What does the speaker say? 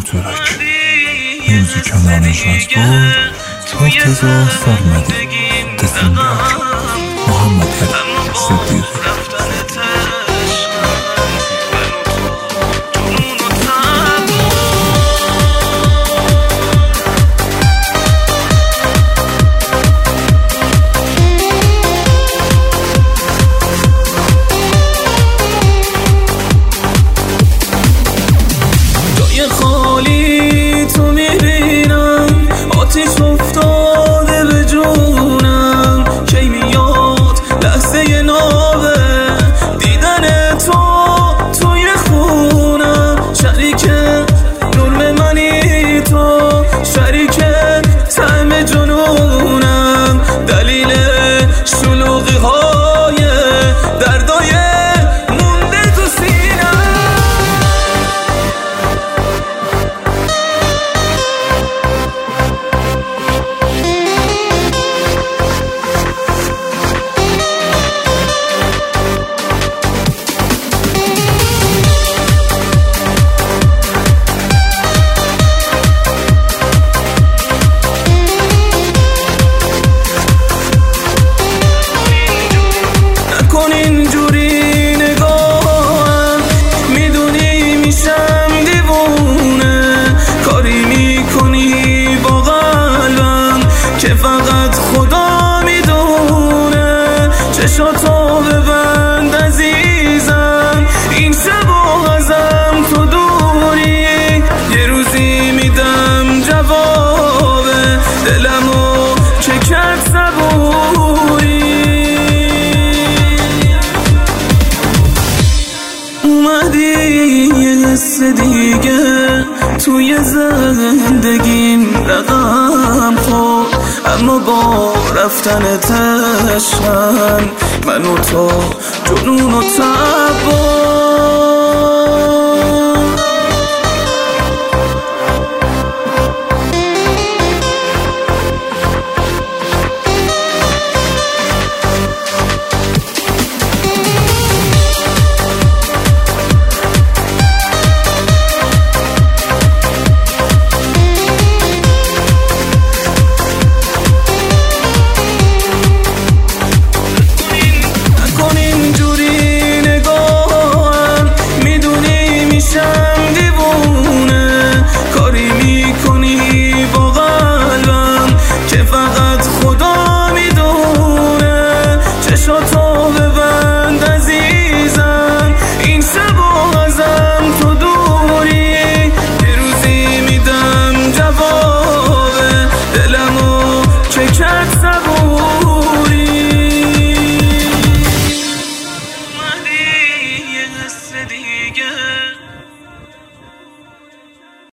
ترک موزیکان آرنجمنت بود مرتضی سرمدی تصمیمگر محمد علی صدیقی آتیش افتاده به جونم کی میاد لحظه نابه دیدن تو توی خونم شریک جرم منی تو شریک طعم جنونم دلیل شلوغی های دردای مونده تو سینم اینجوری نگاهم میدونی میشم دیوونه کاری میکنی با قلبم که فقط خدا میدونه چشاتو ببند عزیزم این شب ازم تو دوری یه روزی میدم جواب دلمو که کرد صبوری اومدی یه حس دیگه توی زندگیم رقم خورد اما با رفتن تشن من و تو جنون و تب